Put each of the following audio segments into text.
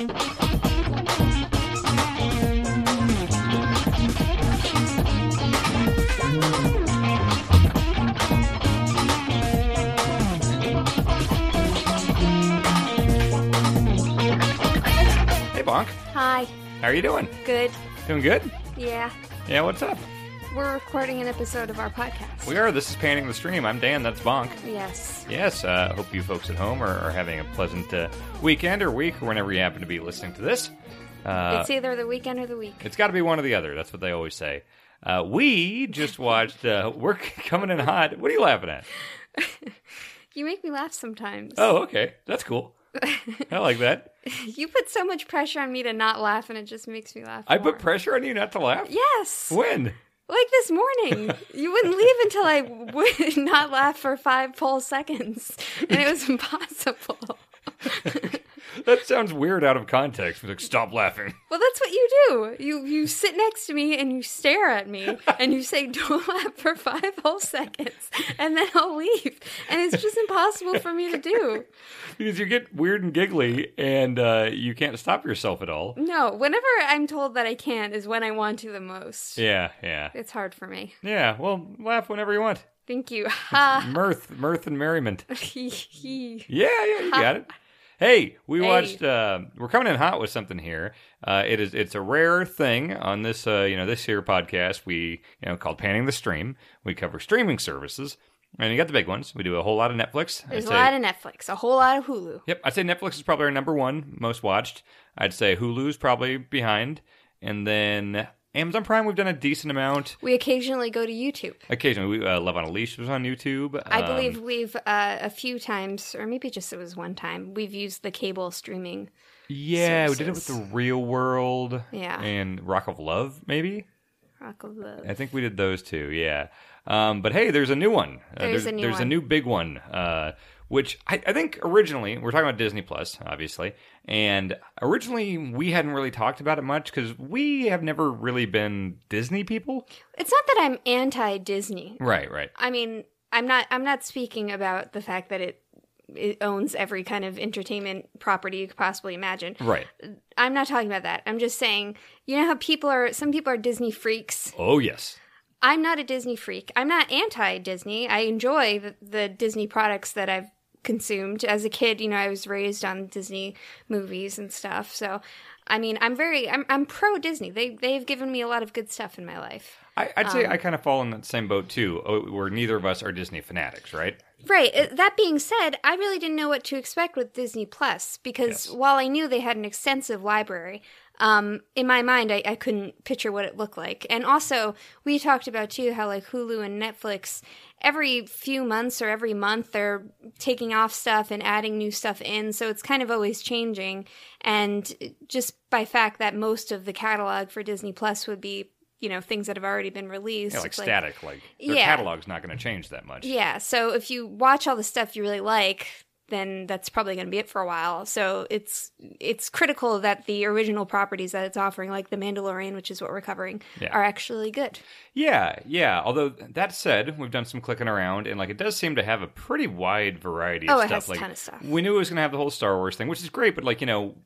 Hey, Bonk. Hi. How are you doing? Good. Doing good? Yeah. Yeah, what's up? We're recording an episode of our podcast. We are. This is Panning the Stream. I'm Dan. That's Bonk. Yes. Yes, hope you folks at home are having a pleasant weekend or week or whenever you happen to be listening to this. It's either the weekend or the week. It's got to be one or the other. That's what they always say. We just watched We're Coming in Hot. What are you laughing at? You make me laugh sometimes. Oh, okay. That's cool. I like that. You put so much pressure on me to not laugh, and it just makes me laugh I more. put pressure on you not to laugh? Yes. When? Like this morning. You wouldn't leave until I would not laugh for 5 full seconds. And it was impossible. That sounds weird out of context. Like, stop laughing. Well, that's what you do. You sit next to me and you stare at me and you say, don't laugh for 5 whole seconds, and then I'll leave. And it's just impossible for me to do. Because you get weird and giggly and you can't stop yourself at all. No, whenever I'm told that I can't is when I want to the most. Yeah. It's hard for me. Yeah, well, laugh whenever you want. Thank you. Ha. Mirth and merriment. He. Yeah, you got it. Hey, we watched. We're coming in hot with something here. It's a rare thing on this this here podcast. We called Panning the Stream. We cover streaming services, and you got the big ones. We do a whole lot of Netflix. There's a lot of Netflix, a whole lot of Hulu. Yep, I'd say Netflix is probably our number one most watched. I'd say Hulu's probably behind, and then Amazon Prime. We've done a decent amount. We occasionally go to YouTube. Occasionally, we Love on a Leash was on YouTube. I believe we've a few times, or maybe just it was one time, we've used the cable streaming. Yeah, services. we did it with The Real World. Yeah. And Rock of Love, maybe? Rock of Love. I think we did those two, yeah. But hey, there's a new one. There's a new big one, which I think originally, we're talking about Disney Plus, obviously, and originally we hadn't really talked about it much because we have never really been Disney people. It's not that I'm anti-Disney. Right. I mean, I'm not speaking about the fact that it owns every kind of entertainment property you could possibly imagine. Right. I'm not talking about that. I'm just saying, you know how some people are Disney freaks? Oh, yes. I'm not a Disney freak. I'm not anti-Disney. I enjoy the Disney products that I've consumed. As a kid, I was raised on Disney movies and stuff. So, I mean, I'm pro-Disney. They've given me a lot of good stuff in my life. I'd say I kind of fall in that same boat, too, where neither of us are Disney fanatics, right? Right. That being said, I really didn't know what to expect with Disney Plus because while I knew they had an extensive library, in my mind, I couldn't picture what it looked like. And also, we talked about, too, how like Hulu and Netflix, every few months or every month, they're taking off stuff and adding new stuff in. So it's kind of always changing. And just by fact that most of the catalog for Disney Plus would be things that have already been released. Yeah, like static. Their catalog's not going to change that much. Yeah, so if you watch all the stuff you really like, then that's probably going to be it for a while. So it's critical that the original properties that it's offering, like The Mandalorian, which is what we're covering, are actually good. Yeah. Although, that said, we've done some clicking around, and it does seem to have a pretty wide variety of stuff. It has a ton of stuff. We knew it was going to have the whole Star Wars thing, which is great, but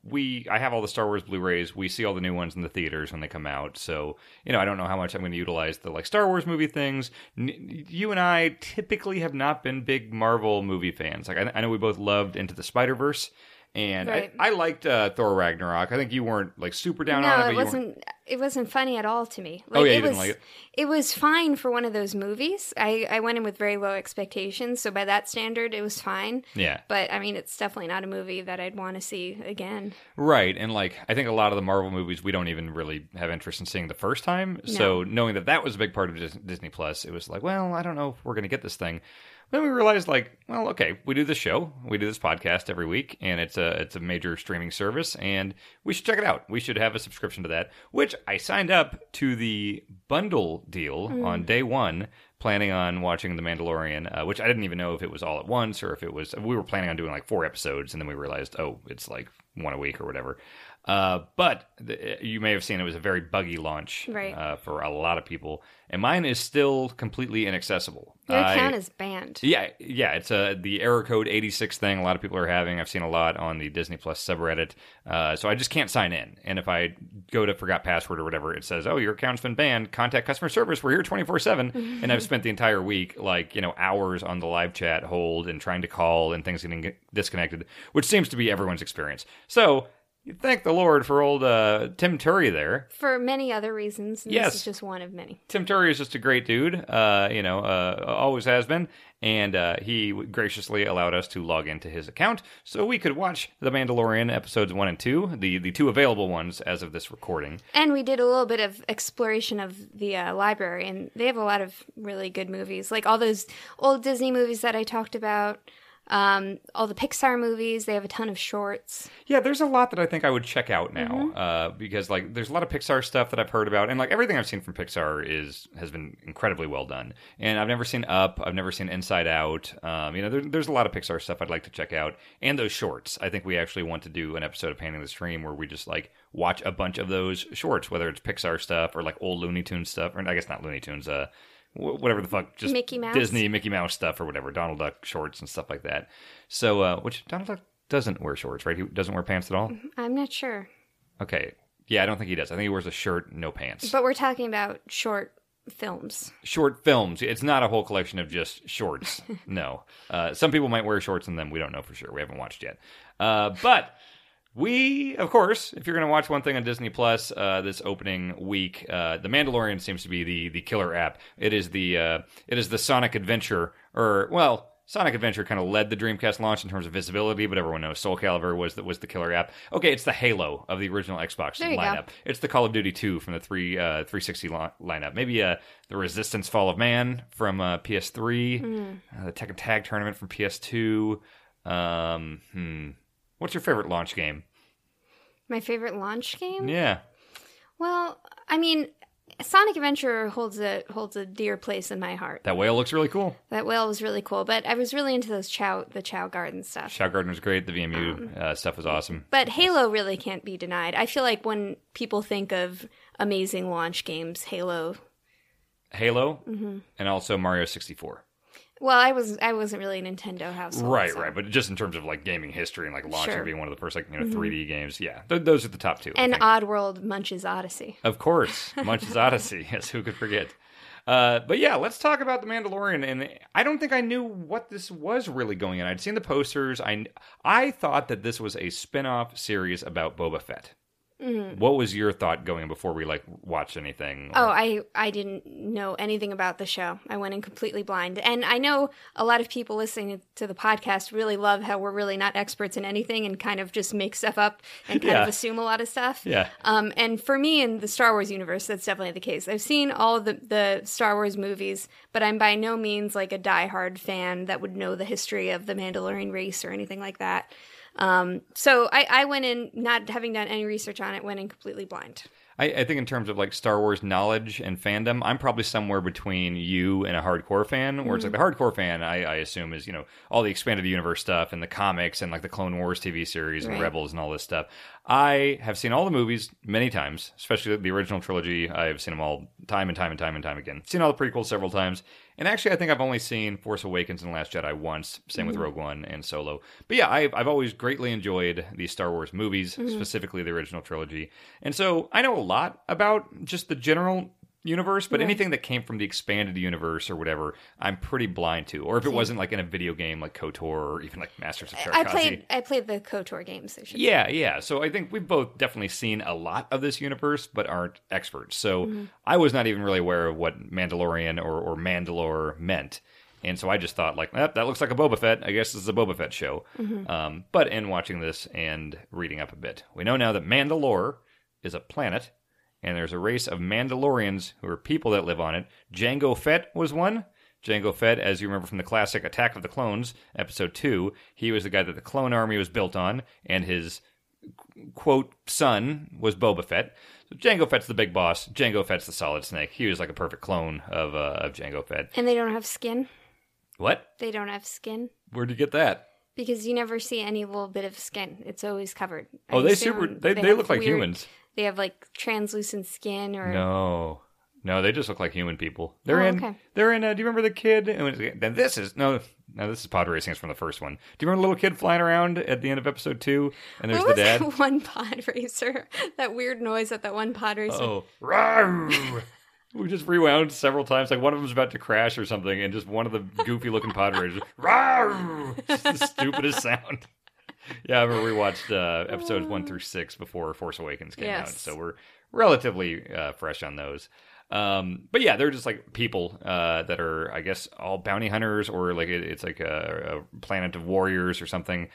I have all the Star Wars Blu-rays. We see all the new ones in the theaters when they come out, so, I don't know how much I'm going to utilize the, Star Wars movie things. You and I typically have not been big Marvel movie fans. I know we both loved Into the Spider-Verse, and right. I liked Thor Ragnarok. I think you weren't super down on it. No, it wasn't funny at all to me. You didn't like it? It was fine for one of those movies. I went in with very low expectations, so by that standard, it was fine. Yeah. But, I mean, it's definitely not a movie that I'd want to see again. Right, and, I think a lot of the Marvel movies, we don't even really have interest in seeing the first time. No. So, knowing that was a big part of Disney Plus, it was well, I don't know if we're going to get this thing. Then we realized, okay, we do this show, we do this podcast every week, and it's a major streaming service, and we should check it out. We should have a subscription to that, which I signed up to the bundle deal on day one, planning on watching The Mandalorian, which I didn't even know if it was all at once, or if it was, we were planning on doing 4 episodes, and then we realized, it's one a week or whatever. But you may have seen it was a very buggy launch for a lot of people. And mine is still completely inaccessible. Your account is banned. Yeah. It's the error code 86 thing a lot of people are having. I've seen a lot on the Disney Plus subreddit. So I just can't sign in. And if I go to forgot password or whatever, it says, oh, your account's been banned. Contact customer service. We're here 24/7. And I've spent the entire week, hours on the live chat hold and trying to call and things getting disconnected, which seems to be everyone's experience. So you thank the Lord for old Tim Turry there. For many other reasons. And yes. This is just one of many. Tim Turry is just a great dude, always has been. And he graciously allowed us to log into his account so we could watch The Mandalorian episodes 1 and 2, the two available ones as of this recording. And we did a little bit of exploration of the library, and they have a lot of really good movies. Like all those old Disney movies that I talked about. All the Pixar movies, they have a ton of shorts. Yeah, there's a lot that I think I would check out now, because there's a lot of Pixar stuff that I've heard about, and everything I've seen from Pixar has been incredibly well done. And I've never seen Up, I've never seen Inside Out. There's a lot of Pixar stuff I'd like to check out, and those shorts. I think we actually want to do an episode of Painting the Stream where we just watch a bunch of those shorts, whether it's Pixar stuff or old Looney Tunes stuff, or I guess not Looney Tunes. Whatever the fuck, just Mickey Mouse. Disney, Mickey Mouse stuff or whatever, Donald Duck shorts and stuff like that. So, which Donald Duck doesn't wear shorts, right? He doesn't wear pants at all? I'm not sure. Okay. Yeah, I don't think he does. I think he wears a shirt, no pants. But we're talking about short films. Short films. It's not a whole collection of just shorts. No. Some people might wear shorts in them. We don't know for sure. We haven't watched yet. But we, of course, if you're going to watch one thing on Disney Plus this opening week, The Mandalorian seems to be the killer app. It is the Sonic Adventure, Sonic Adventure kind of led the Dreamcast launch in terms of visibility, but everyone knows Soul Calibur was the killer app. Okay, it's the Halo of the original Xbox lineup. Go. It's the Call of Duty 2 from the 360 lineup. Maybe the Resistance Fall of Man from PS3, the Tekken Tag Tournament from PS2. What's your favorite launch game? My favorite launch game? Yeah. Well, I mean, Sonic Adventure holds a dear place in my heart. That whale looks really cool. That whale was really cool, but I was really into the Chao Garden stuff. Chao Garden was great. The VMU stuff was awesome. But Halo really can't be denied. I feel like when people think of amazing launch games, Halo, and also Mario 64. Well, I wasn't really a Nintendo household. Right, so. right. But just in terms of gaming history and launching sure. being one of the first 3D games, yeah, those are the top two. And Oddworld, Munch's Odyssey. Of course, Munch's Odyssey. Yes, who could forget? But yeah, let's talk about The Mandalorian. And I don't think I knew what this was really going in. I'd seen the posters. I thought that this was a spin-off series about Boba Fett. Mm-hmm. What was your thought going before we watched anything? Oh, I didn't know anything about the show. I went in completely blind. And I know a lot of people listening to the podcast really love how we're really not experts in anything and kind of just make stuff up and kind of assume a lot of stuff. Yeah. And for me in the Star Wars universe, that's definitely the case. I've seen all of the Star Wars movies, but I'm by no means a diehard fan that would know the history of the Mandalorian race or anything like that. So I went in not having done any research on it, went in completely blind. I think in terms of Star Wars knowledge and fandom, I'm probably somewhere between you and a hardcore fan, where it's the hardcore fan, I assume is, all the expanded universe stuff and the comics and the Clone Wars TV series and Rebels and all this stuff. I have seen all the movies many times, especially the original trilogy. I've seen them all time and time and time and time again. Seen all the prequels several times. And actually, I think I've only seen Force Awakens and Last Jedi once. Same with Rogue One and Solo. But yeah, I've always greatly enjoyed the Star Wars movies, specifically the original trilogy. And so I know a lot about just the general universe, but anything that came from the expanded universe or whatever, I'm pretty blind to. Or if it wasn't in a video game like KOTOR or even Masters of Terrakazi. I played the KOTOR games. Yeah. So I think we've both definitely seen a lot of this universe, but aren't experts. So I was not even really aware of what Mandalorian or Mandalore meant. And so I just thought, that looks like a Boba Fett. I guess this is a Boba Fett show. But in watching this and reading up a bit, we know now that Mandalore is a planet, and there's a race of Mandalorians who are people that live on it. Jango Fett was one. Jango Fett, as you remember from the classic Attack of the Clones, Episode 2, he was the guy that the clone army was built on, and his, quote, son was Boba Fett. So Jango Fett's the big boss. Jango Fett's the Solid Snake. He was a perfect clone of Jango Fett. And they don't have skin? What? They don't have skin? Where'd you get that? Because you never see any little bit of skin. It's always covered. Oh, they look like humans. They have like translucent skin or No, they just look like human people. They're in. Do you remember the kid? Then this is pod racing. It's from the first one. Do you remember the little kid flying around at the end of episode 2? And there's the dad. That one pod racer. That weird noise at that one pod racer. Oh, rawr. We just rewound several times. Like one of them's about to crash or something, and just one of the goofy looking pod racers. Rawr! Just the stupidest sound. Yeah, I remember we watched episodes 1 through 6 before Force Awakens came out, so we're relatively fresh on those. But yeah, they're just like people that are, I guess, all bounty hunters, or like it's like a planet of warriors or something.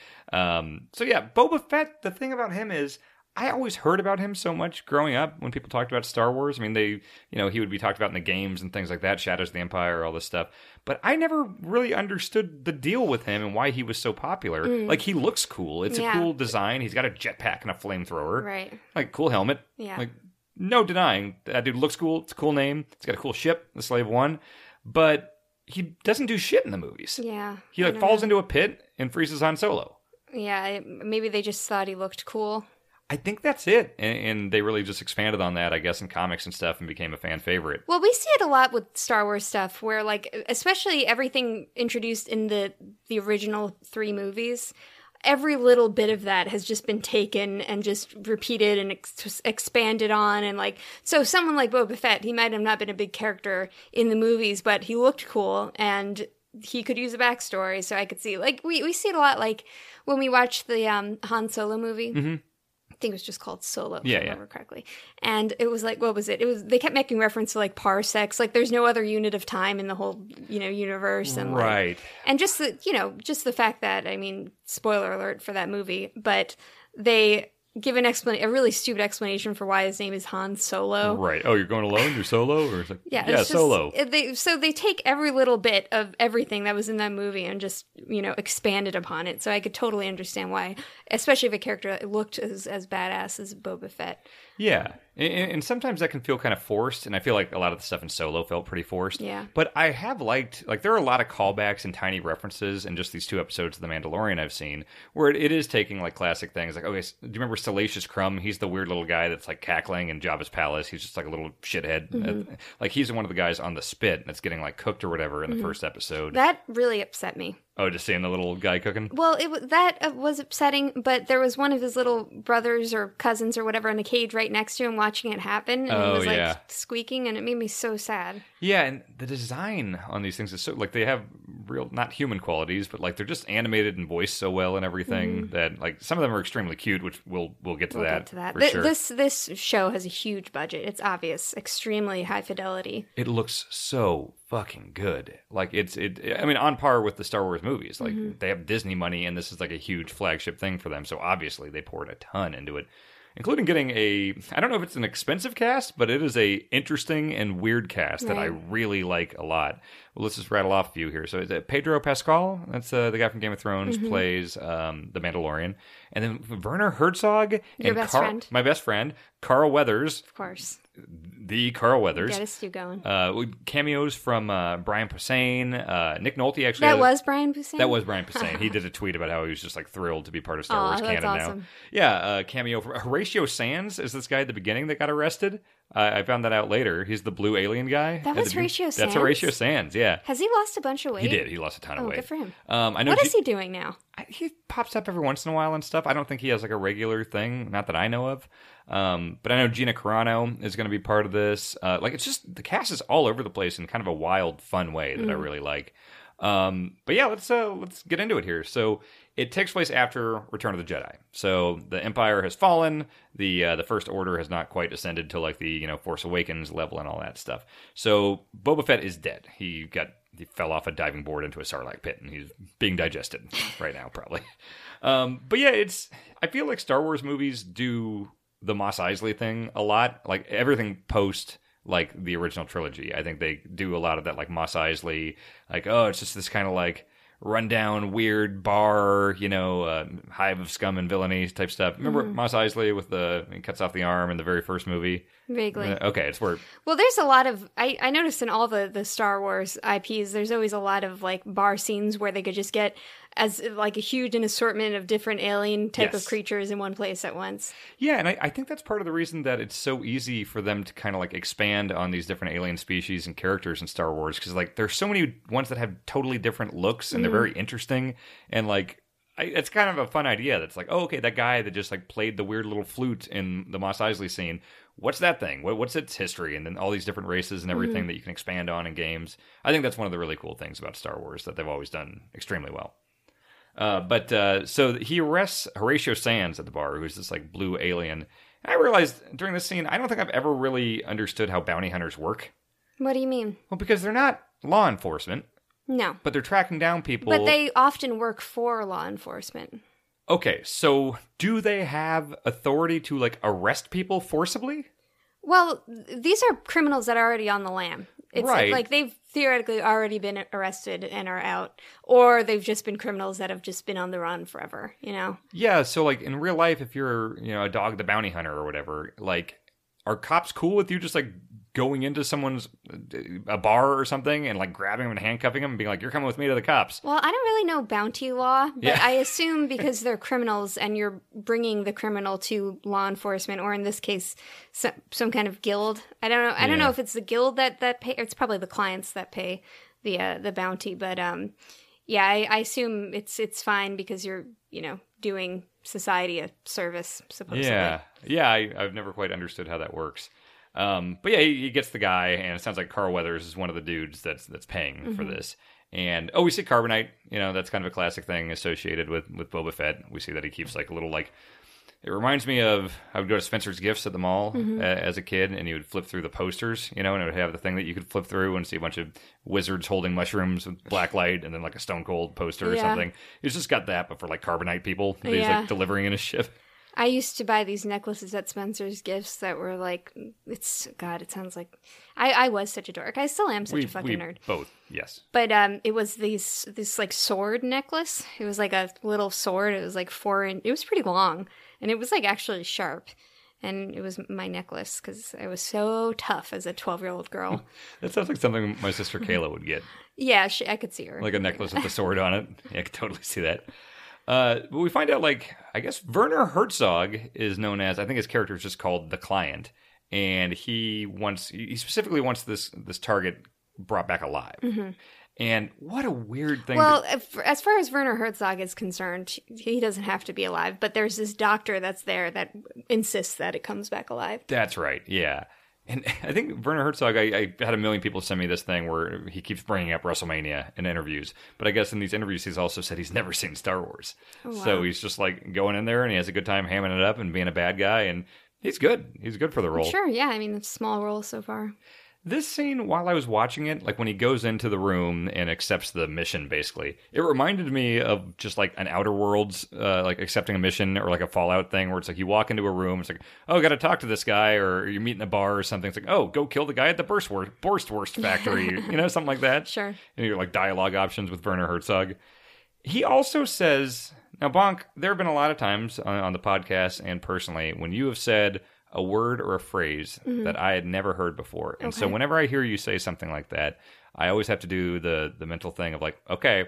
So yeah, Boba Fett. The thing about him is, I always heard about him so much growing up when people talked about Star Wars. I mean, he would be talked about in the games and things like that, Shadows of the Empire, all this stuff. But I never really understood the deal with him and why he was so popular. Like, he looks cool. It's a cool design. He's got a jetpack and a flamethrower. Right. Like, cool helmet. Yeah. Like, no denying. That dude looks cool. It's a cool name. It's got a cool ship, the Slave One. But he doesn't do shit in the movies. Yeah. He, like, falls into a pit and freezes Han Solo. Yeah, maybe they just thought he looked cool. I think that's it. And they really just expanded on that, I guess, in comics and stuff and became a fan favorite. Well, we see it a lot with Star Wars stuff where, like, especially everything introduced in the original 3 movies, every little bit of that has just been taken and just repeated and expanded on. And, like, so someone like Boba Fett, he might have not been a big character in the movies, but he looked cool and he could use a backstory. So I could see, like, we see it a lot, like, when we watch the Han Solo movie. Mm-hmm. I think it was just called Solo, if I remember correctly. And it was like, what was it? They kept making reference to like parsecs, like there's no other unit of time in the whole, universe. And right. And just the fact that, I mean, spoiler alert for that movie, but they give a really stupid explanation for why his name is Han Solo. Right. Oh, you're going alone? You're solo? Or it's like, yeah, Solo. So they take every little bit of everything that was in that movie and just, expanded upon it. So I could totally understand why, especially if a character looked as badass as Boba Fett. Yeah. And sometimes that can feel kind of forced, and I feel like a lot of the stuff in Solo felt pretty forced. Yeah. But I have liked, like, there are a lot of callbacks and tiny references in just these 2 episodes of The Mandalorian I've seen, where it is taking, like, classic things. Like, okay, do you remember Salacious Crumb? He's the weird little guy that's, like, cackling in Jabba's palace. He's just, like, a little shithead. Mm-hmm. Like, he's one of the guys on the spit that's getting, like, cooked or whatever in the first episode. That really upset me. Oh, just seeing the little guy cooking? Well, that was upsetting, but there was one of his little brothers or cousins or whatever in the cage right next to him watching it happen, and he was like squeaking, and it made me so sad. Yeah, and the design on these things is so, like, they have real, not human qualities, but, like, they're just animated and voiced so well and everything that, like, some of them are extremely cute, which we'll get to that. For sure. This show has a huge budget. It's obvious, extremely high fidelity. It looks so fucking good. Like, I mean, on par with the Star Wars movies. Like, they have Disney money, and this is like a huge flagship thing for them. So obviously they poured a ton into it, including getting I don't know if it's an expensive cast, but it is a interesting and weird cast that I really like a lot. Well, let's just rattle off a few here. So is it Pedro Pascal? That's the guy from Game of Thrones, plays the Mandalorian. And then Werner Herzog. Your best friend. My best friend, Carl Weathers. Of course. The Carl Weathers. Get us going. Cameos from Brian Posehn. Nick Nolte actually. That was Brian Posehn? That was Brian Posehn. He did a tweet about how he was just like thrilled to be part of Star Wars canon awesome. now. Yeah, cameo from Horatio Sands is this guy at the beginning that got arrested. I found that out later. He's the blue alien guy. That was Horatio Sands? That's Horatio Sands, yeah. Has he lost a bunch of weight? He did. He lost a ton of weight. Good for him. I know. What is he doing now? He pops up every once in a while and stuff. I don't think he has like a regular thing, not that I know of. But I know Gina Carano is going to be part of this. Like, it's just, the cast is all over the place in kind of a wild, fun way that I really like. But yeah, let's get into it here. So it takes place after Return of the Jedi. So the Empire has fallen. The First Order has not quite ascended to like the Force Awakens level and all that stuff. So Boba Fett is dead. He fell off a diving board into a Sarlacc pit, and he's being digested right now, probably. But yeah, I feel like Star Wars movies do the Mos Eisley thing a lot. Like, everything post like the original trilogy, I think they do a lot of that, like Mos Eisley, like, oh, it's just this kind of like rundown, weird bar, hive of scum and villainy type stuff. Remember Mos Eisley with he cuts off the arm in the very first movie? Vaguely. Okay, it's where... Well, there's a lot of... I noticed in all the Star Wars IPs, there's always a lot of, like, bar scenes where they could just get as like a huge assortment of different alien type Yes. of creatures in one place at once. Yeah, and I think that's part of the reason that it's so easy for them to kind of like expand on these different alien species and characters in Star Wars, because like there's so many ones that have totally different looks and they're very interesting, and like it's kind of a fun idea. That's like, oh, okay, that guy that just like played the weird little flute in the Mos Eisley scene. What's that thing? What's its history? And then all these different races and everything that you can expand on in games. I think that's one of the really cool things about Star Wars that they've always done extremely well. So he arrests Horatio Sands at the bar, who's this like blue alien. And I realized during this scene, I don't think I've ever really understood how bounty hunters work. What do you mean? Well, because they're not law enforcement, No. but they're tracking down people. But they often work for law enforcement. Okay, so do they have authority to like arrest people forcibly? Well, these are criminals that are already on the lam. It's Right. like they've theoretically already been arrested and are out, or they've just been criminals that have just been on the run forever, you know? Yeah, so like in real life, if you're, a dog the bounty hunter or whatever, like are cops cool with you just like going into someone's a bar or something and like grabbing them and handcuffing them and being like, you're coming with me to the cops? Well, I don't really know bounty law, but Yeah. I assume because they're criminals and you're bringing the criminal to law enforcement, or in this case, some kind of guild. I don't know. I don't know if it's the guild that pay. It's probably the clients that pay the bounty. But yeah, I assume it's fine because you're doing society a service supposedly. Yeah, I've never quite understood how that works. But yeah, he gets the guy, and it sounds like Carl Weathers is one of the dudes that's paying for this. And we see Carbonite. That's kind of a classic thing associated with Boba Fett. We see that he keeps like a little like. It reminds me of I would go to Spencer's Gifts at the mall as a kid, and you would flip through the posters, and it would have the thing that you could flip through and see a bunch of wizards holding mushrooms with black light, and then like a Stone Cold poster or Yeah. something. He's just got that, but for like Carbonite people that he's Yeah. like delivering in his ship. I used to buy these necklaces at Spencer's Gifts that were like, it sounds like I was such a dork. I still am such a fucking nerd. Both, yes. But it was this like sword necklace. It was like a little sword. It was like it was pretty long, and it was like actually sharp. And it was my necklace because I was so tough as a 12-year-old girl. That sounds like something my sister Kayla would get. Yeah, I could see her. Like a necklace with a sword on it. Yeah, I could totally see that. But we find out, like, I guess Werner Herzog is known as, I think his character is just called the Client. And he specifically wants this target brought back alive. And what a weird thing. Well, as far as Werner Herzog is concerned, he doesn't have to be alive. But there's this doctor that's there that insists that it comes back alive. That's right, yeah. And I think Werner Herzog, I had a million people send me this thing where he keeps bringing up WrestleMania in interviews. But I guess in these interviews, he's also said he's never seen Star Wars. Oh, wow. So he's just like going in there and he has a good time hamming it up and being a bad guy. And he's good. He's good for the role. Sure, yeah. I mean, a small role so far. This scene, while I was watching it, like when he goes into the room and accepts the mission, basically, it reminded me of just like an Outer Worlds, like accepting a mission or like a Fallout thing where it's like you walk into a room, it's like, oh, got to talk to this guy, or you meet in a bar or something. It's like, oh, go kill the guy at the Borstwurst factory, something like that. Sure. And you're like dialogue options with Werner Herzog. He also says, now, Bonk, there have been a lot of times on the podcast and personally when you have said a word or a phrase that I had never heard before. And so whenever I hear you say something like that, I always have to do the mental thing of like, okay,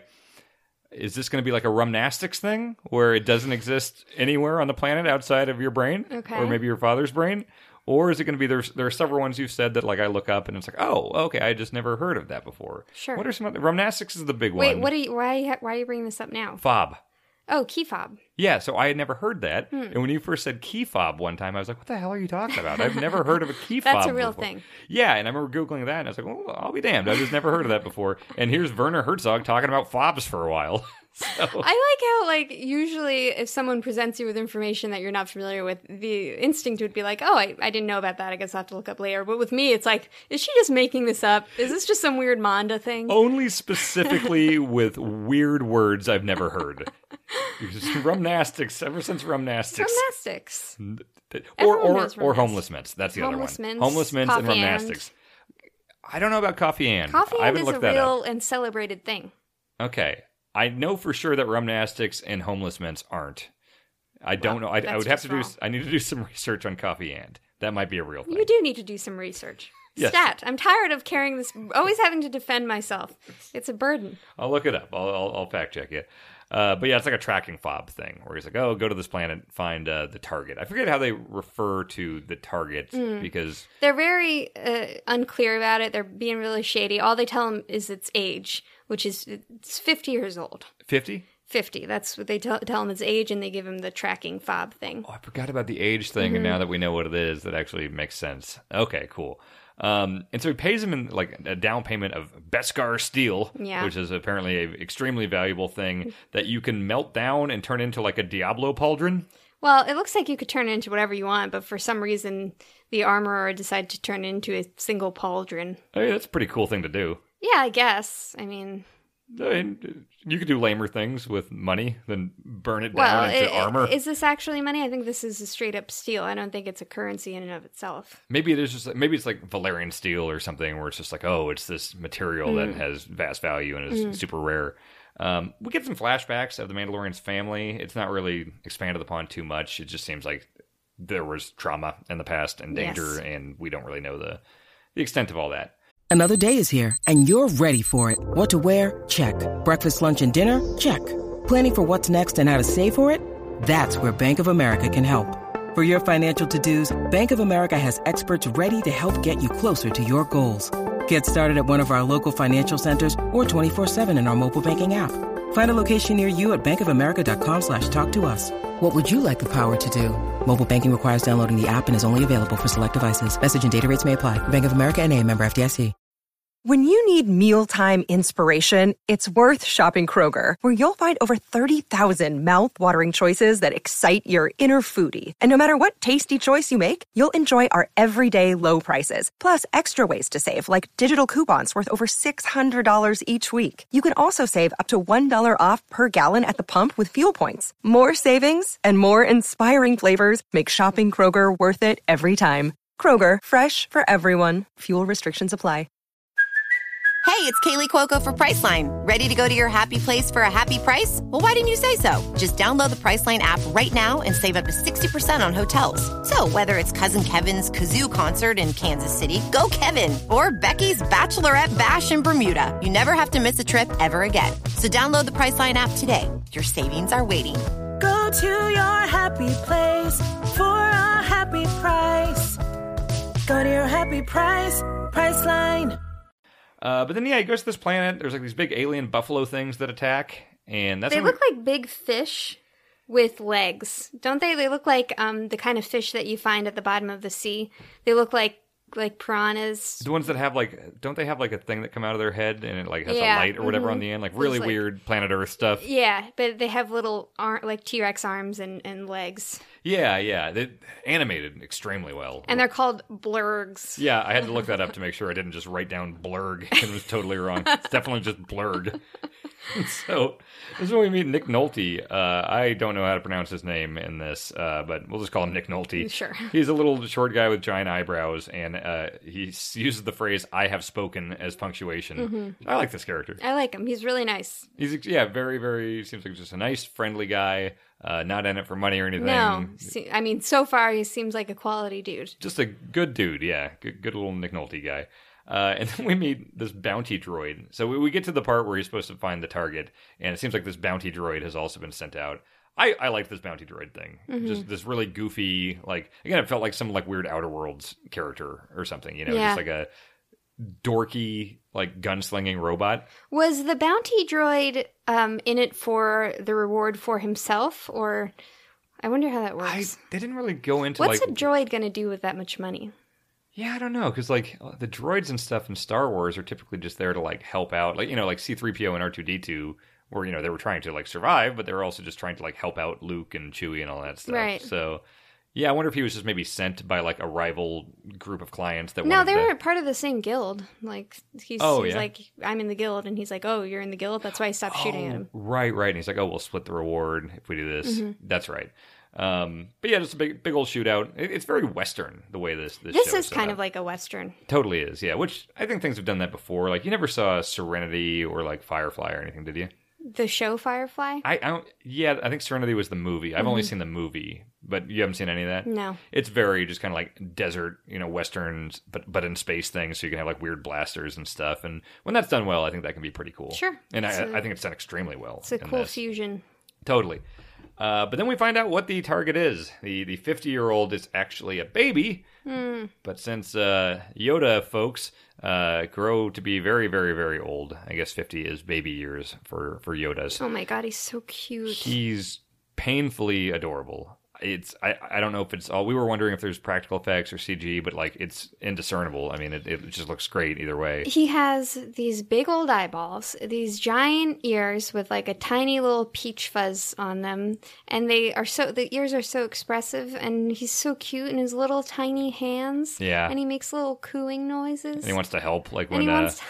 is this going to be like a rumnastics thing where it doesn't exist anywhere on the planet outside of your brain? Okay. Or maybe your father's brain? Or is it going to be, there are several ones you've said that like I look up and it's like, oh, okay, I just never heard of that before. Sure. What are some other, rumnastics is the big Wait, one. why are you bringing this up now? Fob. Oh, key fob. Yeah, so I had never heard that. And when you first said key fob one time, I was like, what the hell are you talking about? I've never heard of a key fob That's a real before. thing. Yeah, and I remember Googling that, and I was like, well, I'll be damned. I've just never heard of that before. And here's Werner Herzog talking about fobs for a while. So, I like how, like, usually if someone presents you with information that you're not familiar with, the instinct would be like, oh, I didn't know about that. I guess I'll have to look up later. But with me, it's like, is she just making this up? Is this just some weird Manda thing? only specifically with weird words I've never heard. Because rumnastics, ever since rumnastics. Gymnastics. Or Everyone knows rumnastics. homeless mints. That's the Homeless other one. mints, Homeless mints and coffee and. rumnastics. I don't know about coffee and. Coffee I and haven't is a looked that up. real and celebrated thing. Okay. I know for sure that rumnastics and homeless mints aren't. I don't know. I would have to do. wrong. I need to do some research on coffee and. That might be a real thing. You do need to do some research. Yes. Stat. I'm tired of carrying this, always having to defend myself. It's a burden. I'll look it up. I'll fact check it. But yeah, it's like a tracking fob thing where he's like, oh, go to this planet, find the target. I forget how they refer to the target because... They're very unclear about it. They're being really shady. All they tell him is its age, which is it's 50 years old. 50? 50. That's what they tell him its age, and they give him the tracking fob thing. Oh, I forgot about the age thing, and now that we know what it is, that actually makes sense. Okay, cool. And so he pays him in like a down payment of Beskar steel, which is apparently an extremely valuable thing that you can melt down and turn into like a Diablo pauldron. Well, it looks like you could turn it into whatever you want, but for some reason, the armorer decided to turn it into a single pauldron. Oh, yeah, that's a pretty cool thing to do. Yeah, I guess. I mean, you could do lamer things with money than burn it down into armor. Is this actually money? I think this is a straight up steel. I don't think it's a currency in and of itself. Maybe it is just maybe it's like Valerian steel or something where it's just like, oh, it's this material that has vast value and is super rare. We get some flashbacks of the Mandalorian's family. It's not really expanded upon too much. It just seems like there was trauma in the past and danger, and we don't really know the extent of all that. Another day is here, and you're ready for it. What to wear? Check. Breakfast, lunch, and dinner? Check. Planning for what's next and how to save for it? That's where Bank of America can help. For your financial to-dos, Bank of America has experts ready to help get you closer to your goals. Get started at one of our local financial centers or 24/7 in our mobile banking app. Find a location near you at bankofamerica.com/talktous. What would you like the power to do? Mobile banking requires downloading the app and is only available for select devices. Message and data rates may apply. Bank of America N.A., member FDIC. When you need mealtime inspiration, it's worth shopping Kroger, where you'll find over 30,000 mouth-watering choices that excite your inner foodie. And no matter what tasty choice you make, you'll enjoy our everyday low prices, plus extra ways to save, like digital coupons worth over $600 each week. You can also save up to $1 off per gallon at the pump with fuel points. More savings and more inspiring flavors make shopping Kroger worth it every time. Kroger, fresh for everyone. Fuel restrictions apply. Hey, it's Kaylee Cuoco for Priceline. Ready to go to your happy place for a happy price? Well, why didn't you say so? Just download the Priceline app right now and save up to 60% on hotels. So whether it's Cousin Kevin's Kazoo Concert in Kansas City, go Kevin, or Becky's Bachelorette Bash in Bermuda, you never have to miss a trip ever again. So download the Priceline app today. Your savings are waiting. Go to your happy place for a happy price. Go to your happy price, Priceline. But then, he goes to this planet. There's like these big alien buffalo things that attack, and they look like big fish with legs, don't they? They look like the kind of fish that you find at the bottom of the sea. They look like piranhas. The ones that have don't they have like a thing that come out of their head and it like has a light or whatever on the end, like really weird Planet Earth stuff. Yeah, but they have little like T-Rex arms and legs. Yeah, they animated extremely well. And they're called blurgs. Yeah, I had to look that up to make sure I didn't just write down blurg and was totally wrong. It's definitely just blurg. So this is when we meet Nick Nolte. I don't know how to pronounce his name in this, but we'll just call him Nick Nolte. Sure. He's a little short guy with giant eyebrows, and he uses the phrase "I have spoken" as punctuation. Mm-hmm. I like this character. I like him. He's really nice. He's very, very seems like just a nice, friendly guy. Not in it for money or anything. No, I mean, so far he seems like a quality dude. Just a good dude, yeah. Good little Nick Nolte guy. And then we meet this bounty droid. So we get to the part where he's supposed to find the target, and it seems like this bounty droid has also been sent out. I like this bounty droid thing. Mm-hmm. Just this really goofy, like, again, it felt like some like weird Outer Worlds character or something, just like a dorky, like gunslinging robot. Was the bounty droid in it for the reward for himself, or I wonder how that works. They didn't really go into what's a droid going to do with that much money? Yeah, I don't know, because like the droids and stuff in Star Wars are typically just there to like help out, like like C-3PO and R2-D2, where they were trying to like survive, but they were also just trying to like help out Luke and Chewie and all that stuff. Right. So yeah, I wonder if he was just maybe sent by like a rival group of clients that. No, they were part of the same guild. Like he's like, I'm in the guild, and he's like, oh, you're in the guild. That's why I stopped shooting at him. Right. And he's like, oh, we'll split the reward if we do this. Mm-hmm. That's right. But yeah, just a big old shootout. It's very Western the way this show is kind of like a Western. Totally is, yeah. Which I think things have done that before. Like you never saw Serenity or like Firefly or anything, did you? The show Firefly? I don't. Yeah, I think Serenity was the movie. I've only seen the movie, but you haven't seen any of that. No. It's very just kind of like desert, westerns, but in space things. So you can have like weird blasters and stuff. And when that's done well, I think that can be pretty cool. Sure. And I think it's done extremely well. It's a cool fusion. Totally. But then we find out what the target is. The 50-year-old is actually a baby. But since Yoda folks grow to be very, very, very old, I guess 50 is baby years for Yodas. Oh my god, he's so cute. He's painfully adorable. I don't know if it's all. We were wondering if there's practical effects or CG, but like it's indiscernible. I mean, it just looks great either way. He has these big old eyeballs, these giant ears with like a tiny little peach fuzz on them, and the ears are so expressive, and he's so cute in his little tiny hands. Yeah, and he makes little cooing noises. And he wants to help, like when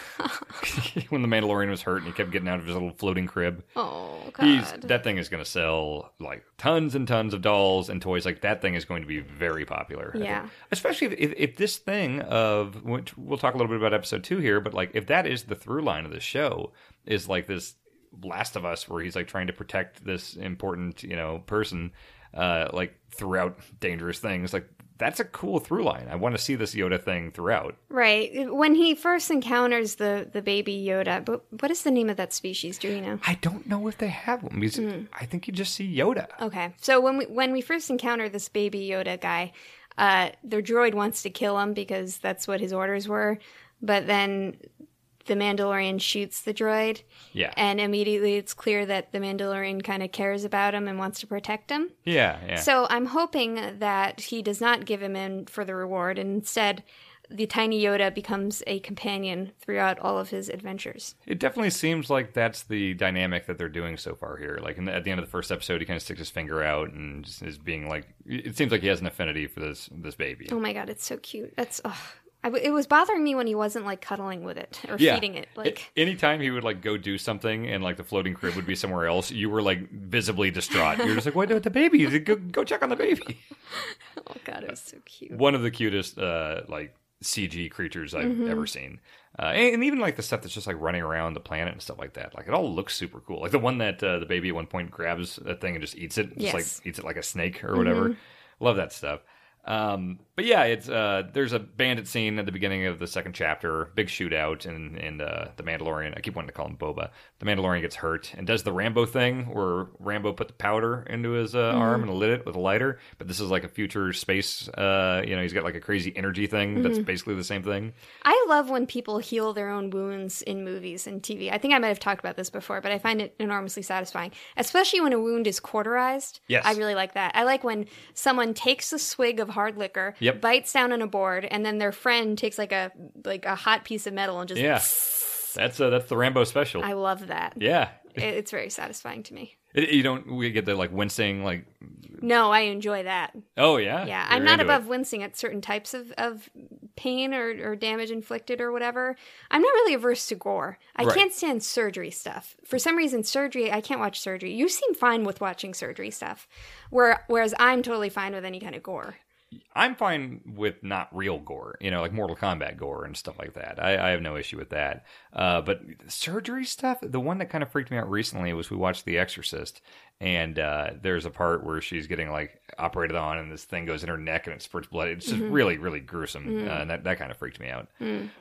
when the Mandalorian was hurt and he kept getting out of his little floating crib. Oh god, that thing is going to sell like tons and tons of dolls and toys. Like that thing is going to be very popular. Yeah, especially if this thing of, which we'll talk a little bit about episode 2 here, but like if that is the through line of the show, is like this Last of Us where he's like trying to protect this important person like throughout dangerous things, like that's a cool through line. I want to see this Yoda thing throughout. Right. When he first encounters the baby Yoda, but what is the name of that species? Do you know? I don't know if they have one. Because I think you just see Yoda. Okay. So when we first encounter this baby Yoda guy, the droid wants to kill him because that's what his orders were. But then the Mandalorian shoots the droid. Yeah. And immediately it's clear that the Mandalorian kind of cares about him and wants to protect him. Yeah. So I'm hoping that he does not give him in for the reward, and instead the tiny Yoda becomes a companion throughout all of his adventures. It definitely seems like that's the dynamic that they're doing so far here. Like at the end of the first episode, he kind of sticks his finger out and just is being like, it seems like he has an affinity for this baby. Oh my god, it's so cute. It was bothering me when he wasn't like cuddling with it or feeding it. Like anytime he would like go do something and like the floating crib would be somewhere else, you were like visibly distraught. You're just like, "What? The baby? Go check on the baby." Oh god, it was so cute. One of the cutest like CG creatures I've ever seen, and even like the stuff that's just like running around the planet and stuff like that. Like it all looks super cool. Like the one that the baby at one point grabs that thing and just eats it, just like eats it like a snake or whatever. Love that stuff. But yeah, it's there's a bandit scene at the beginning of the second chapter, big shootout, and the Mandalorian, I keep wanting to call him Boba, the Mandalorian gets hurt and does the Rambo thing where Rambo put the powder into his arm and lit it with a lighter, but this is like a future space, he's got like a crazy energy thing that's basically the same thing. I love when people heal their own wounds in movies and TV. I think I might have talked about this before, but I find it enormously satisfying, especially when a wound is cauterized. Yes. I really like that. I like when someone takes a swig of hard liquor, bites down on a board, and then their friend takes like a hot piece of metal and just that's the Rambo special. I love that. Yeah, it's very satisfying to me. We get the like wincing like. No, I enjoy that. Oh yeah, yeah. I'm not above wincing at certain types of pain or damage inflicted or whatever. I'm not really averse to gore. I can't stand surgery stuff. For some reason, I can't watch surgery. You seem fine with watching surgery stuff, whereas I'm totally fine with any kind of gore. I'm fine with not real gore, like Mortal Kombat gore and stuff like that. I have no issue with that. But surgery stuff, the one that kind of freaked me out recently was we watched The Exorcist, and there's a part where she's getting like operated on, and this thing goes in her neck and it spurts blood. It's just really, really gruesome, and that kind of freaked me out.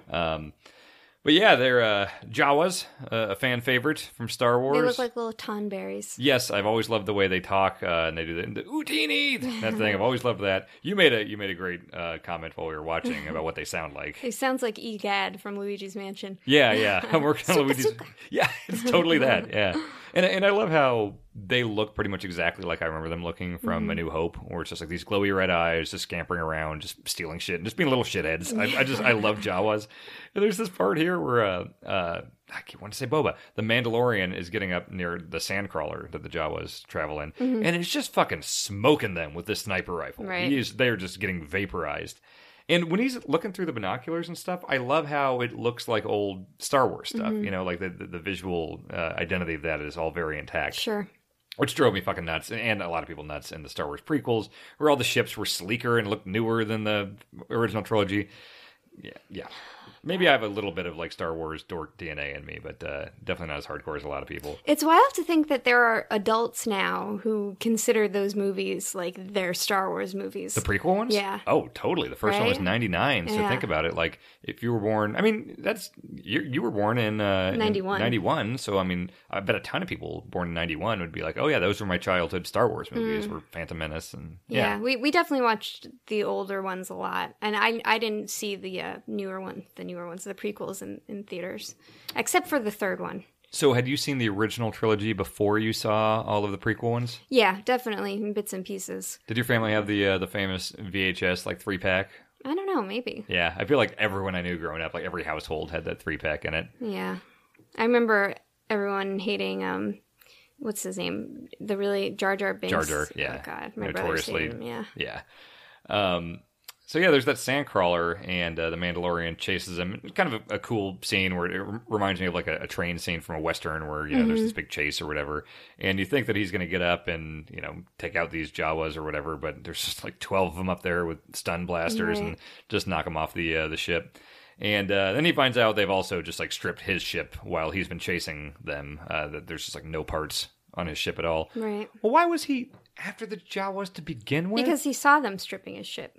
But yeah, they're Jawas, a fan favorite from Star Wars. They look like little tonberries. Yes, I've always loved the way they talk, and they do the Utini, that thing. I've always loved that. You made a great comment while we were watching about what they sound like. It sounds like Egad from Luigi's Mansion. Yeah. I'm working on Luigi's. Yeah, it's totally that. Yeah, and I love how they look pretty much exactly like I remember them looking from A New Hope, where it's just like these glowy red eyes, just scampering around, just stealing shit, and just being little shitheads. I love Jawas. And there's this part here where I want to say Boba, the Mandalorian, is getting up near the sandcrawler that the Jawas travel in, and it's just fucking smoking them with this sniper rifle. Right. They're just getting vaporized. And when he's looking through the binoculars and stuff, I love how it looks like old Star Wars stuff. Like the visual identity of that is all very intact. Sure. Which drove me fucking nuts, and a lot of people nuts in the Star Wars prequels, where all the ships were sleeker and looked newer than the original trilogy. Yeah. Maybe I have a little bit of like Star Wars dork DNA in me, but definitely not as hardcore as a lot of people. It's wild to think that there are adults now who consider those movies like their Star Wars movies. The prequel ones? Yeah. Oh, totally. The first one was Right? 99. So Yeah. think about it. Like, if you were born, I mean, you were born in 91. 91. So, I mean, I bet a ton of people born in 91 would be like, oh, yeah, those were my childhood Star Wars movies, were Phantom Menace. And Yeah, we definitely watched the older ones a lot, and I didn't see the newer ones, the prequels in theaters, except for the third one. So, had you seen the original trilogy before you saw all of the prequel ones? Yeah, definitely in bits and pieces. Did your family have the famous VHS like 3-pack? I don't know, maybe. Yeah, I feel like everyone I knew growing up, like every household had that 3-pack in it. Yeah, I remember everyone hating what's his name? The really Jar Jar Binks. Jar Jar, yeah. Oh God, my brother Notoriously, hated him. Yeah. Yeah. So yeah, there's that Sandcrawler, and the Mandalorian chases him. Kind of a cool scene where it reminds me of like a train scene from a Western where, you know, there's this big chase or whatever. And you think that he's going to get up and, you know, take out these Jawas or whatever, but there's just like 12 of them up there with stun blasters and just knock him off the ship. And then he finds out they've also just like stripped his ship while he's been chasing them. That there's just like no parts on his ship at all. Right. Well, why was he after the Jawas to begin with? Because he saw them stripping his ship.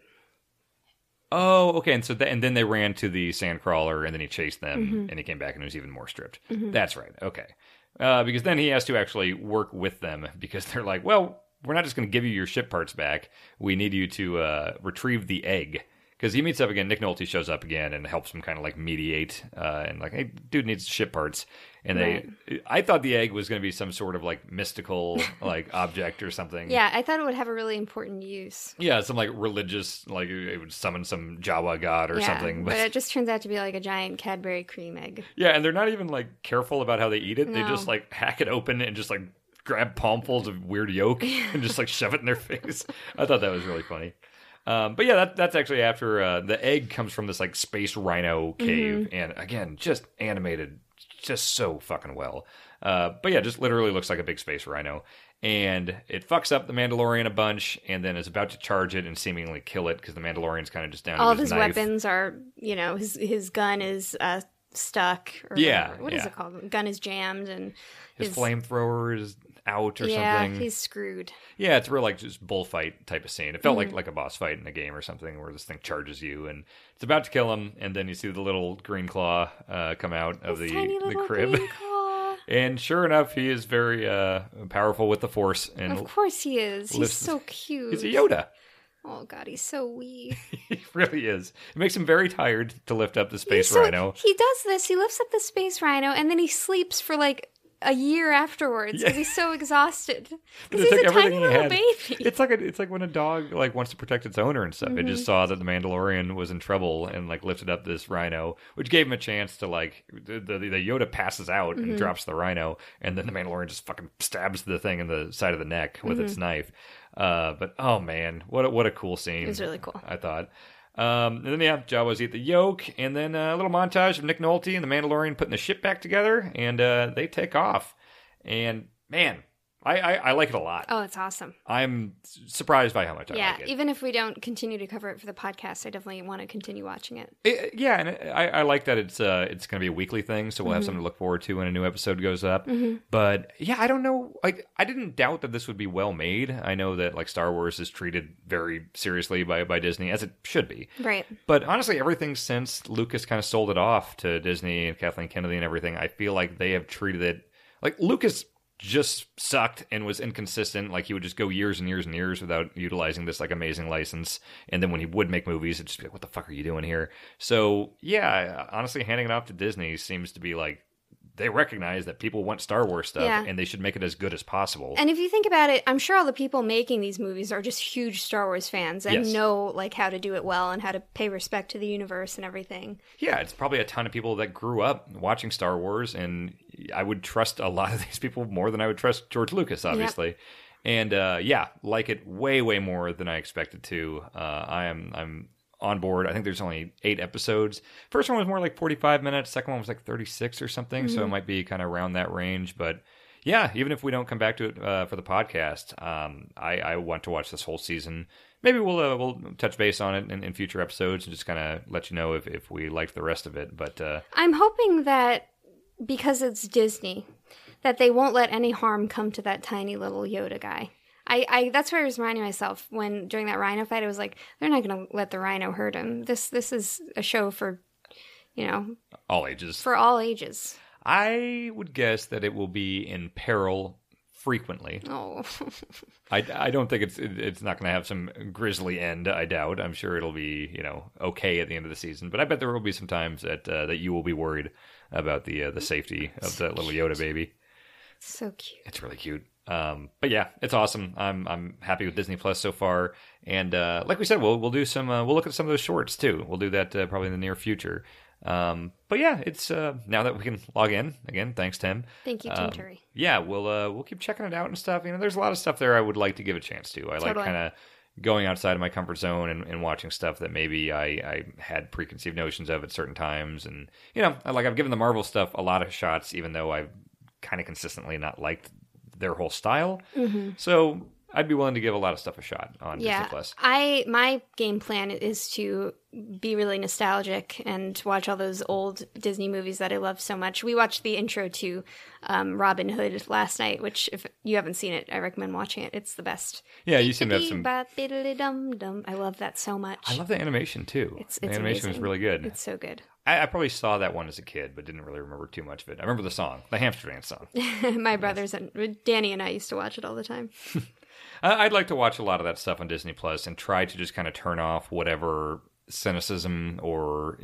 Oh, okay. And so and then they ran to the Sandcrawler, and then he chased them, and he came back and it was even more stripped. That's right. Okay. Because then he has to actually work with them because they're like, well, we're not just going to give you your ship parts back. We need you to retrieve the egg. Because he meets up again, Nick Nolte shows up again and helps him kind of like mediate and like, hey, dude needs ship parts. And I thought the egg was going to be some sort of like mystical like object or something. Yeah, I thought it would have a really important use. Yeah, some like religious, like it would summon some Jawa god or something. But it just turns out to be like a giant Cadbury cream egg. Yeah, and they're not even like careful about how they eat it. No. They just like hack it open and just like grab palmfuls of weird yolk and just like shove it in their face. I thought that was really funny. But yeah, that's actually after the egg comes from this like space rhino cave, and again, just animated just so fucking well. But yeah, just literally looks like a big space rhino, and it fucks up the Mandalorian a bunch, and then is about to charge it and seemingly kill it because the Mandalorian's kind of just down. All to of his knife. weapons are, you know, his gun is stuck. Or Yeah, whatever. What is it called? Gun is jammed, and His flamethrower is out or something. he's screwed. Yeah, it's real like just bullfight type of scene. It felt like a boss fight in a game or something where this thing charges you and it's about to kill him, and then you see the little green claw come out of His the tiny little crib. green claw. And sure enough, he is very powerful with the Force. And Of course he is. He's lifts- so cute. he's a Yoda. Oh God, he's so wee. He really is. It makes him very tired to lift up the space He's so- rhino. He does this. He lifts up the space rhino, and then he sleeps for like a year afterwards because Yeah. he's so exhausted. But Because it's he's like a tiny everything he little had. baby. It's like when a dog like wants to protect its owner and stuff. It just saw that the Mandalorian was in trouble and like lifted up this rhino, which gave him a chance to like the Yoda passes out and drops the rhino, and then the Mandalorian just fucking stabs the thing in the side of the neck with its knife. But oh man, what a cool scene! It was really cool. I thought. And then yeah, Jawas eat the yolk, and then a little montage of Nick Nolte and the Mandalorian putting the ship back together, and they take off. And man, I like it a lot. Oh, it's awesome. I'm surprised by how much I Yeah, like it. even if we don't continue to cover it for the podcast, I definitely want to continue watching it. Yeah, and I like that it's going to be a weekly thing, so we'll have something to look forward to when a new episode goes up. But yeah, I don't know. Like, I didn't doubt that this would be well made. I know that like Star Wars is treated very seriously by Disney, as it should be. Right. But honestly, everything since Lucas kind of sold it off to Disney and Kathleen Kennedy and everything, I feel like they have treated it like Lucas just sucked and was inconsistent. Like he would just go years and years and years without utilizing this like amazing license. And then when he would make movies, it'd just be like, what the fuck are you doing here? So yeah, honestly, handing it off to Disney seems to be like, they recognize that people want Star Wars stuff and they should make it as good as possible. And if you think about it, I'm sure all the people making these movies are just huge Star Wars fans and Yes. know like how to do it well and how to pay respect to the universe and everything. Yeah, it's probably a ton of people that grew up watching Star Wars, and I would trust a lot of these people more than I would trust George Lucas, obviously. And yeah, like it way, way more than I expected to. I'm on board. I think there's only 8 episodes. First one was more like 45 minutes. Second one was like 36 or something. So it might be kind of around that range. But yeah, even if we don't come back to it for the podcast, I want to watch this whole season. maybe we'll touch base on it in future episodes and just kind of let you know if we liked the rest of it. But I'm hoping that because it's Disney, that they won't let any harm come to that tiny little Yoda guy. I that's what I was reminding myself when during that rhino fight. I was like, they're not going to let the rhino hurt him. This is a show for, all ages. For all ages. I would guess that it will be in peril frequently. Oh. I don't think it's not going to have some grisly end. I doubt. I'm sure it'll be okay at the end of the season. But I bet there will be some times that you will be worried about the safety of that little Yoda baby. So cute. It's really cute. But yeah, it's awesome. I'm happy with Disney Plus so far. And like we said, we'll do some. We'll look at some of those shorts too. We'll do that probably in the near future. But yeah, it's now that we can log in again. Thanks, Tim. Thank you, Tim Turry. Yeah, we'll keep checking it out and stuff. There's a lot of stuff there I would like to give a chance to. I like kind of going outside of my comfort zone and watching stuff that maybe I had preconceived notions of at certain times. And I've given the Marvel stuff a lot of shots, even though I've kind of consistently not liked their whole style. Mm-hmm. So I'd be willing to give a lot of stuff a shot on Disney Plus. My game plan is to be really nostalgic and watch all those old Disney movies that I love so much. We watched the intro to Robin Hood last night, which if you haven't seen it, I recommend watching it. It's the best. Yeah, you seem to have some... I love that so much. I love the animation too. The animation was really good. It's so good. I probably saw that one as a kid, but didn't really remember too much of it. I remember the song, the Hamster Dance song. My brothers and Danny and I used to watch it all the time. I'd like to watch a lot of that stuff on Disney Plus and try to just kind of turn off whatever cynicism or,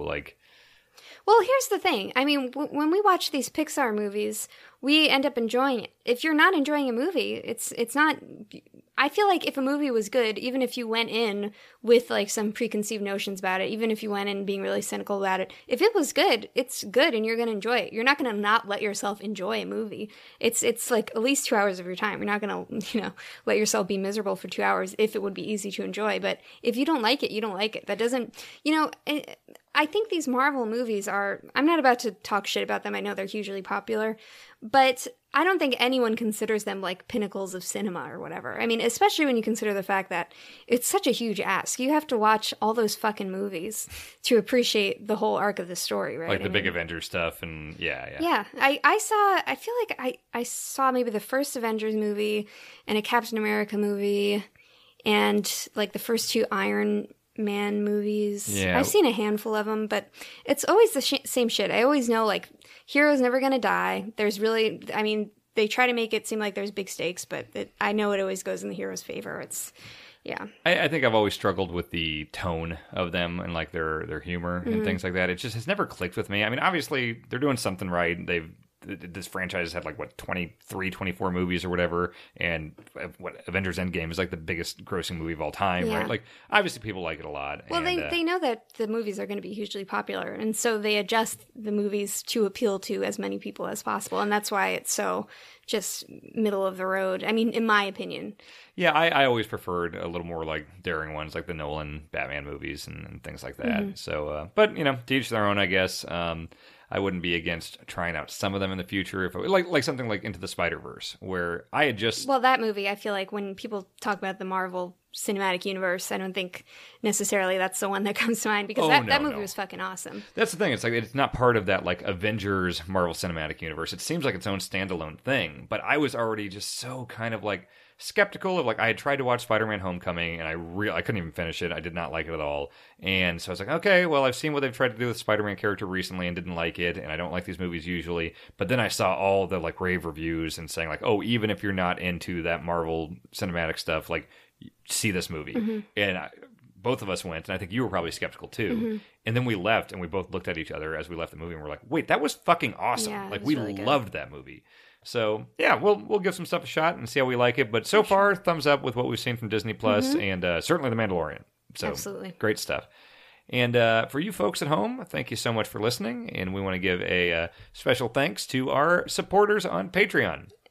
Well, here's the thing. I mean, when we watch these Pixar movies, we end up enjoying it. If you're not enjoying a movie, it's not... I feel like if a movie was good, even if you went in with some preconceived notions about it, even if you went in being really cynical about it, if it was good, it's good and you're going to enjoy it. You're not going to not let yourself enjoy a movie. It's like at least 2 hours of your time. You're not going to, let yourself be miserable for 2 hours if it would be easy to enjoy. But if you don't like it, you don't like it. That doesn't, I think these Marvel movies are, I'm not about to talk shit about them. I know they're hugely popular, but I don't think anyone considers them like pinnacles of cinema or whatever. I mean, especially when you consider the fact that it's such a huge ask. You have to watch all those fucking movies to appreciate the whole arc of the story, right? Like the big Avengers stuff and yeah. Yeah. I feel like I saw maybe the first Avengers movie and a Captain America movie and like the first two Iron Man movies. Yeah. I've seen a handful of them, but it's always the same shit. I always know hero's never gonna die. There's really, I mean, they try to make it seem like there's big stakes, but I know it always goes in the hero's favor. It's, yeah. I think I've always struggled with the tone of them and like their humor and things like that. It just has never clicked with me. I mean, obviously they're doing something right. This franchise had 23, 24 movies or whatever, and Avengers Endgame is like the biggest grossing movie of all time, right? Like, obviously people like it a lot. Well, they know that the movies are going to be hugely popular, and so they adjust the movies to appeal to as many people as possible, and that's why it's so just middle of the road. I mean, in my opinion. Yeah, I always preferred a little more daring ones, like the Nolan Batman movies and things like that. Mm-hmm. So, but to each their own, I guess. I wouldn't be against trying out some of them in the future, if like something like Into the Spider-Verse, where I had just... Well, that movie, I feel like when people talk about the Marvel Cinematic Universe, I don't think necessarily that's the one that comes to mind, because that movie was fucking awesome. That's the thing. It's it's not part of that Avengers Marvel Cinematic Universe. It seems like its own standalone thing, but I was already just so kind of skeptical of I had tried to watch Spider-Man Homecoming and I couldn't even finish it. I did not like it at all. And so I was like, okay, well, I've seen what they've tried to do with the Spider-Man character recently and didn't like it, and I don't like these movies usually. But then I saw all the rave reviews and saying oh, even if you're not into that Marvel cinematic stuff, see this movie. Mm-hmm. And both of us went, and I think you were probably skeptical too. Mm-hmm. And then we left, and we both looked at each other as we left the movie, and we're like, wait, that was fucking awesome. Yeah, we really loved that movie. So, yeah, we'll give some stuff a shot and see how we like it. But so far, thumbs up with what we've seen from Disney Plus, and certainly The Mandalorian. So, absolutely. Great stuff. And for you folks at home, thank you so much for listening. And we want to give a special thanks to our supporters on Patreon.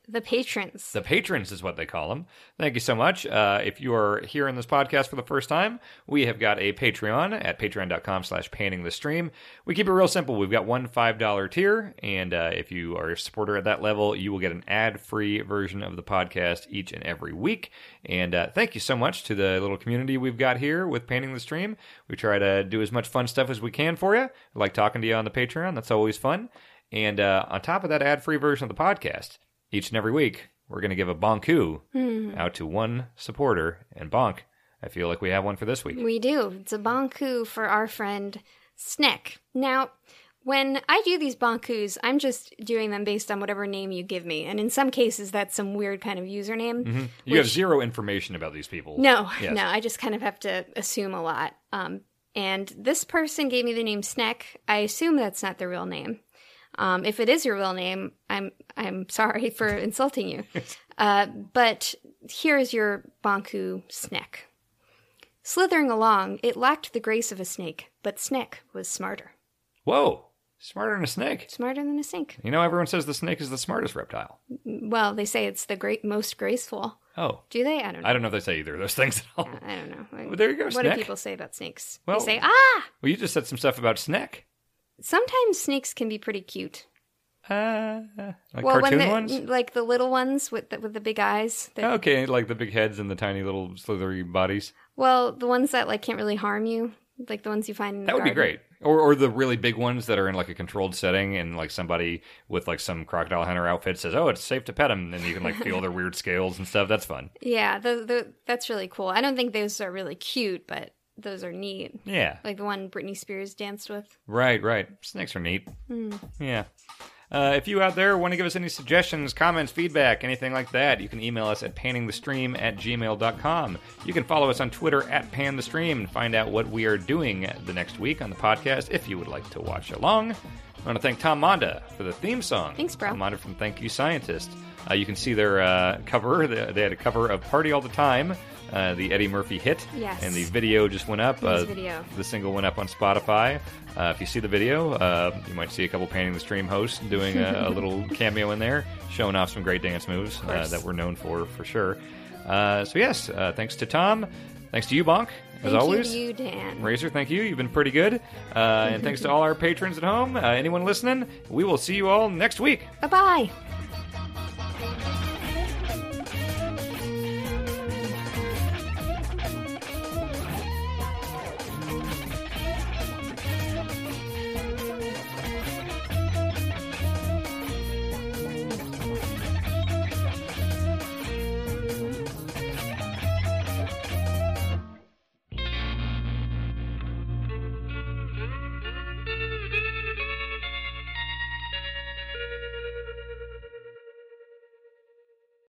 The patrons. The patrons is what they call them. Thank you so much. If you are hearing this podcast for the first time, we have got a Patreon at patreon.com/paintingthestream. We keep it real simple. We've got one $5 tier, and if you are a supporter at that level, you will get an ad-free version of the podcast each and every week. And thank you so much to the little community we've got here with Painting the Stream. We try to do as much fun stuff as we can for you. We like talking to you on the Patreon. That's always fun. And on top of that ad-free version of the podcast, each and every week, we're going to give a bonku out to one supporter. And bonk, I feel like we have one for this week. We do. It's a bonku for our friend Sneck. Now, when I do these bonkus, I'm just doing them based on whatever name you give me. And in some cases, that's some weird kind of username. Mm-hmm. You have zero information about these people. No, I just kind of have to assume a lot. And this person gave me the name Sneck. I assume that's not their real name. If it is your real name, I'm sorry for insulting you. But here is your bonku Sneck. Slithering along, it lacked the grace of a snake, but Sneck was smarter. Whoa, smarter than a snake. Smarter than a snake. You know, everyone says the snake is the smartest reptile. Well, they say it's the most graceful. Oh. Do they? I don't know. I don't know if they say either of those things at all. I don't know. Well, there you go, What Sneck. do people say about snakes? Well, they say, ah! Well, you just said some stuff about Sneck. Sometimes snakes can be pretty cute. Like well, cartoon ones? Like the little ones with the big eyes. Okay, like the big heads and the tiny little slithery bodies. Well, the ones that like can't really harm you, like the ones you find in the That would be garden. great. Or the really big ones that are in like a controlled setting and like somebody with like some crocodile hunter outfit says, oh, it's safe to pet them. And you can like feel their weird scales and stuff. That's fun. Yeah, that's really cool. I don't think those are really cute, but those are neat. Yeah. Like the one Britney Spears danced with. Right. Snakes are neat. Yeah. If you out there want to give us any suggestions, comments, feedback, anything like that, you can email us at panningstream@gmail.com. You can follow us on Twitter at panthestream and find out what we are doing the next week on the podcast if you would like to watch along. I want to thank Tom Monda for the theme song. Thanks, bro. Tom Monda from Thank You Scientist. You can see their cover. They had a cover of Party All the Time, the Eddie Murphy hit. Yes. And the video just went up. Video. The single went up on Spotify. If you see the video, you might see a couple Painting the Stream hosts doing a little cameo in there, showing off some great dance moves that we're known for sure. So yes, thanks to Tom. Thanks to you, Bonk, as always. Thank you, Dan. Razor, thank you. You've been pretty good. And thanks to all our patrons at home. Anyone listening, we will see you all next week. Bye-bye.